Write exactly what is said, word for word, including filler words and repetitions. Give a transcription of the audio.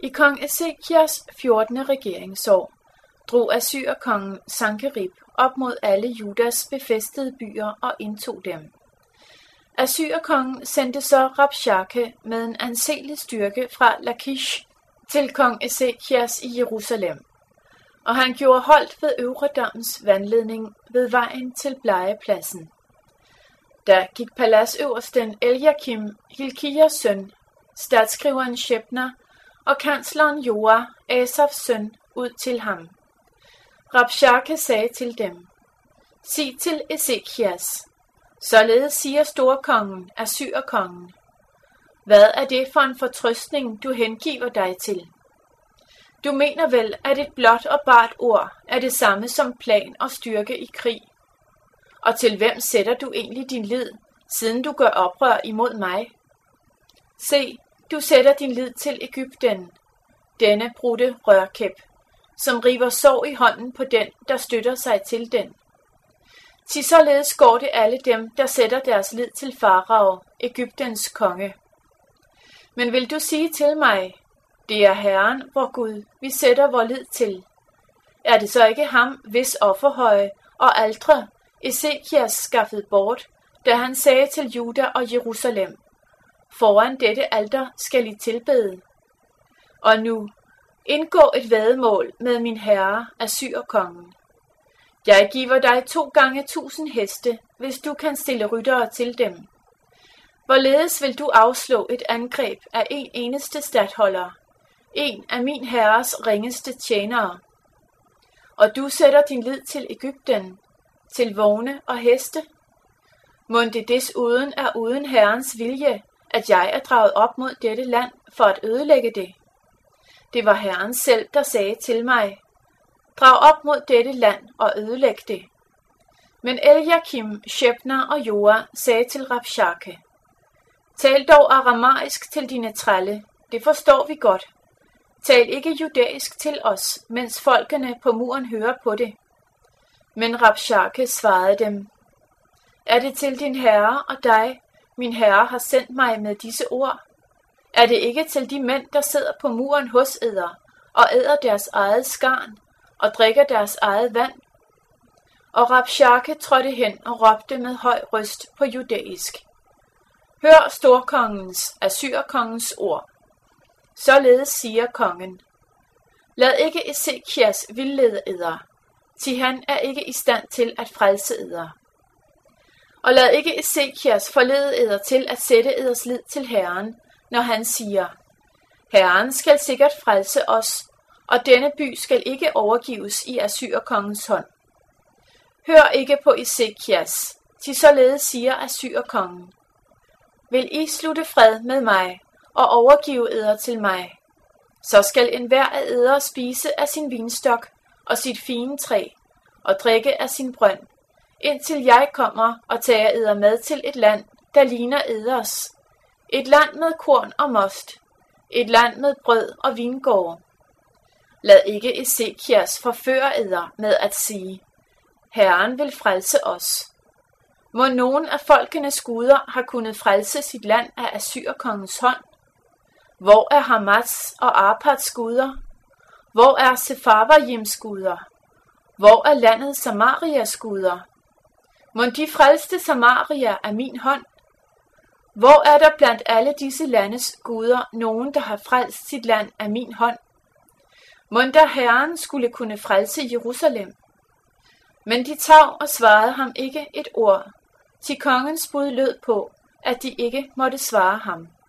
I kong Esekias fjortende regeringsår drog assyrerkongen Sankerib op mod alle Judas befæstede byer og indtog dem. Assyrerkongen sendte så Rabshakeh med en anselig styrke fra Lakish til kong Esekias i Jerusalem, og han gjorde holdt ved Øvredommens vandledning ved vejen til Blegepladsen. Da gik paladsøversten Eliakim, Hilkias søn, statsskriveren Shebna og kansleren Joa, Asafs søn, ud til ham. Rabshakeh sagde til dem: Sig til Esekias, således siger storkongen, assyrerkongen. Hvad er det for en fortrøstning, du hengiver dig til? Du mener vel, at et blot og bart ord er det samme som plan og styrke i krig? Og til hvem sætter du egentlig din lid, siden du gør oprør imod mig? Se, du sætter din lid til Egypten, denne brudte rørkæp, som river sår i hånden på den, der støtter sig til den. Ti således går det alle dem, der sætter deres lid til Farao, Egyptens konge. Men vil du sige til mig, det er Herren, vor Gud, vi sætter vor lid til? Er det så ikke ham, hvis offerhøje og altre Esekias skaffede bort, da han sagde til Juda og Jerusalem: Foran dette alter skal I tilbede. Og nu, indgå et væddemål med min herre, assyrerkongen. Jeg giver dig to gange tusind heste, hvis du kan stille ryttere til dem. Hvorledes vil du afslå et angreb af en eneste statholder, en af min herres ringeste tjenere? Og du sætter din lid til Egypten, til vogne og heste? Mon det desuden er uden herrens vilje, at jeg er draget op mod dette land for at ødelægge det? Det var Herren selv, der sagde til mig: Drag op mod dette land og ødelæg det. Men Eliakim, Shebna og Joa sagde til Rabshakeh: Tal dog aramaisk til dine trælle, det forstår vi godt. Tal ikke judæisk til os, mens folkene på muren hører på det. Men Rabshakeh svarede dem: Er det til din herre og dig, min herre har sendt mig med disse ord? Er det ikke til de mænd, der sidder på muren hos eder, og æder deres eget skarn, og drikker deres eget vand? Og Rabshakeh trådte hen og råbte med høj røst på judæisk: Hør storkongens, assyrerkongens ord. Således siger kongen: Lad ikke Esekias vildlede eder, til han er ikke i stand til at frelse eder. Og lad ikke Esekias forlede eder til at sætte eders lid til Herren, når han siger: Herren skal sikkert frelse os, og denne by skal ikke overgives i assyrerkongens hånd. Hør ikke på Esekias, til således siger assyrerkongen: Vil I slutte fred med mig og overgive eder til mig, så skal enhver af eder spise af sin vinstok og sit fine træ og drikke af sin brønd, indtil jeg kommer og tager eder med til et land, der ligner eders, et land med korn og most, et land med brød og vingårde. Lad ikke Esekias forføre eder med at sige: Herren vil frelse os. Må nogen af folkenes guder har kunnet frelse sit land af assyrerkongens hånd? Hvor er Hamas og Arpads guder? Hvor er Sefarvajims guder? Hvor er landet Samarias guder? Må de frelste Samaria af min hånd? Hvor er der blandt alle disse landes guder nogen, der har frelst sit land af min hånd? Mon der Herren skulle kunne frelse Jerusalem? Men de tav og svarede ham ikke et ord, til kongens bud lød på, at de ikke måtte svare ham.